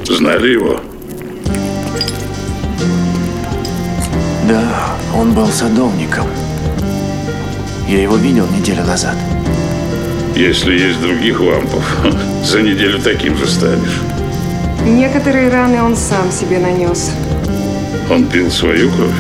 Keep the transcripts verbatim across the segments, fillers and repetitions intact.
Знали его? Да, он был садовником. Я его видел неделю назад. Если есть других лампов, за неделю таким же станешь. Некоторые раны он сам себе нанес. Он пил свою кровь?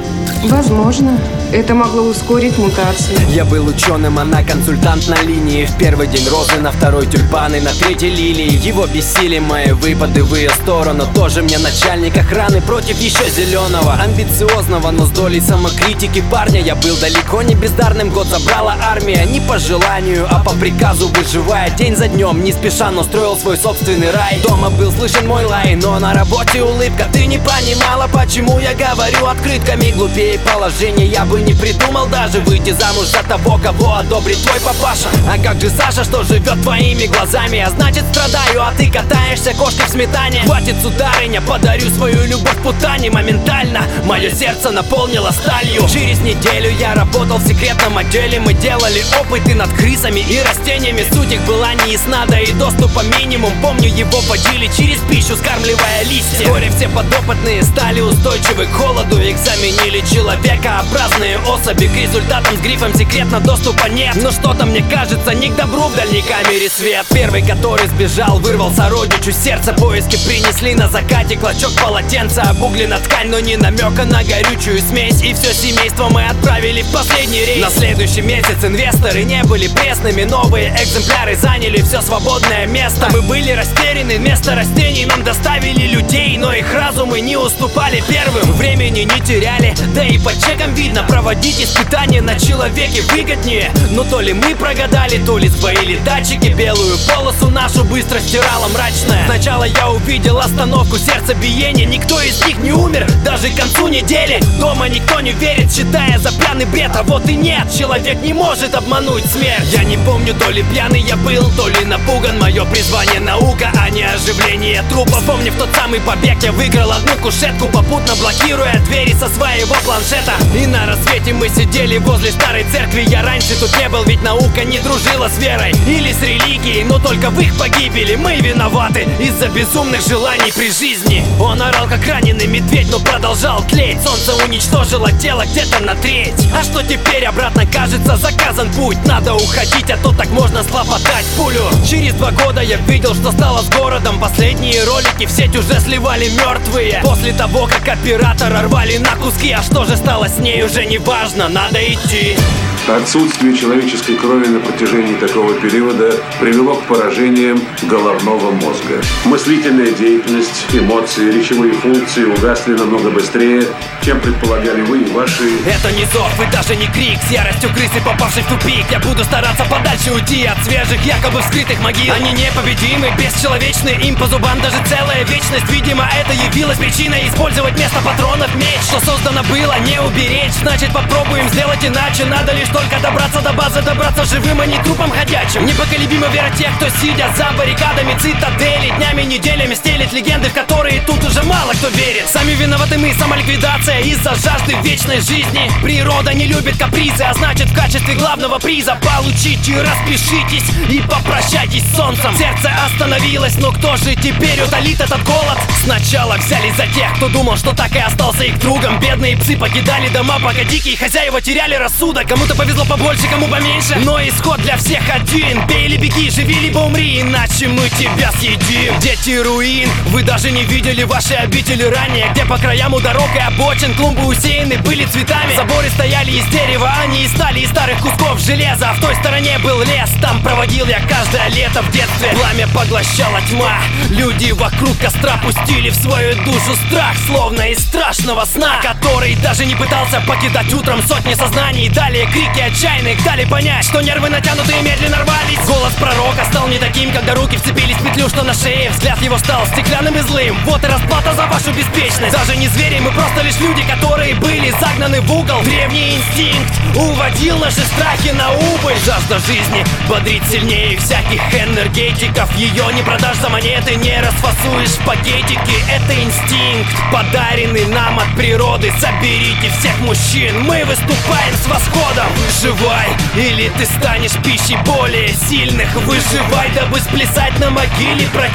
Возможно. Это могло ускорить мутацию. Я был ученым, она консультант на линии. В первый день розы, на второй тюльпаны, на третий лилии. Его бесили мои выпады в ее сторону. Тоже мне начальник охраны против еще зеленого, амбициозного, но с долей самокритики парня. Я был далеко не бездарным, год забрала армия. Не по желанию, а по приказу, выживая день за днем. Не спеша, но строил свой собственный рай. Дома был слышен мой лай, но на работе улыбка. Ты не понимала, почему я говорю открытками. Глупее положение я бы не придумал даже выйти замуж за того, кого одобрит твой папаша. А как же Саша, что живет твоими глазами? А значит страдаю, а ты катаешься кошкой в сметане. Хватит, сударыня, подарю свою любовь путане. Моментально мое сердце наполнило сталью. Через неделю я работал в секретном отделе. Мы делали опыты над крысами и растениями. Суть их была неясна, да и доступа минимум. Помню, его водили через пищу, скармливая листья. Вскоре все подопытные стали устойчивы к холоду. Их заменили человекообразные особи. К результатам с грифом секретно доступа нет. Но что-то мне кажется, не к добру в дальней камере свет. Первый, который сбежал, вырвал сородичу сердце. Поиски принесли на закате клочок полотенца. Обуглена ткань, но ни намека на горючую смесь. И все семейство мы отправили в последний рейс. На следующий месяц инвесторы не были пресными. Новые экземпляры заняли все свободное место. Мы были растеряны, вместо растений нам доставили людей. Но их разумы не уступали первым. Времени не теряли, да и по чекам видно. Проводить испытания на человеке выгоднее. Но то ли мы прогадали, то ли сбоили датчики. Белую полосу нашу быстро стирала мрачная. Сначала я увидел остановку сердцебиения. Никто из них не умер, даже к концу недели. Дома никто не верит, считая за пьяный бред. А вот и нет, человек не может обмануть смерть. Я не помню, то ли пьяный я был, то ли напуган. Мое призвание наука, а не оживление трупа. Вспомнив тот самый побег, я выиграл одну кушетку, попутно блокируя двери со своего планшета. И на рассвете мы сидели возле старой церкви. Я раньше тут не был, ведь наука не дружила с верой или с религией. Но только в их погибели мы виноваты из-за безумных желаний при жизни. Он орал как раненый медведь, но продолжал тлеть. Солнце уничтожило тело где-то на треть. А что теперь? Обратно, кажется, заказан путь. Надо уходить, а то так можно слопотать пулю. Через два года я видел, что стало с городом. Последние ролики в сеть уже сливали мертвые. После того, как оператора рвали на куски. А что же стало с ней, уже не важно, надо идти. Отсутствие человеческой крови на протяжении такого периода привело к поражениям головного мозга. Мыслительная деятельность, эмоции, речевые функции угасли намного быстрее, чем предполагали вы и ваши... Это не зов и даже не крик, с яростью крысы, попавшей в тупик. Я буду стараться подальше уйти от свежих, якобы вскрытых могил. Они непобедимы, бесчеловечны, им по зубам даже целая вечность. Видимо, это явилось причиной использовать вместо патронов меч. Что создано было, не уберечь, значит попробуем сделать иначе. Надо лишь только добраться до базы, добраться живым, а не трупом ходячим. Непоколебима вера тех, кто сидят за баррикадами цитадели. Днями, неделями стелит легенды, в которые тут уже мало кто верит. Сами виноваты мы, самоликвидация из-за жажды вечной жизни. Природа не любит капризы, а значит в качестве главного приза получите, распишитесь и попрощайтесь с солнцем. Сердце остановилось, но кто же теперь утолит этот голод? Сначала взялись за тех, кто думал, что так и остался их другом. Бедные псы покидали дома, пока дикие хозяева теряли рассудок. Кому-то повезло побольше, кому поменьше, но исход для всех один. Бей или беги, живи либо умри, иначе мы тебя съедим. Дети руин, вы даже не видели ваши обители ранее, где по краям у дорог и обочин клумбы усеяны были цветами. Заборы стояли из дерева, а не из стали, из старых кусков железа. А в той стороне был лес, там проводил я каждое лето в детстве. Пламя поглощала тьма, люди вокруг костра пустили в свою душу страх, словно из страшного сна, который даже не пытался покидать утром сотни сознаний. Далее крики отчаянных дали понять, что нервы натянутые медленно рвались. Голос пророка стал не таким, когда руки вцепились в петлю, что на шее. Взгляд его стал стеклянным и злым. Вот и расплата за вашу беспечность. Даже не звери, мы просто лишь люди, которые были загнаны в угол. Древний инстинкт уводил наши страхи на убыль. Жажда жизни бодрит сильнее всяких энергетиков. Ее не продашь за монеты, не расфасуешь в пакетики. Это инстинкт, подаренный нам от природы. Соберите всех мужчин, мы выступаем с восходом. Живай, или ты станешь пищей более сильных. Выживай, дабы сплясать на могиле противника.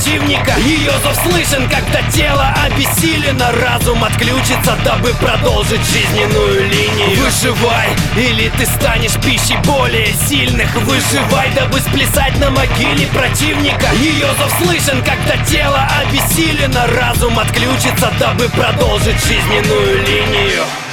противника. Ее зов слышен, когда тело обессилено. Разум отключится, дабы продолжить жизненную линию. Выживай, или ты станешь пищей более сильных. Выживай, дабы сплясать на могиле противника. Ее зов слышен, когда тело обессилено. Разум отключится, дабы продолжить жизненную линию.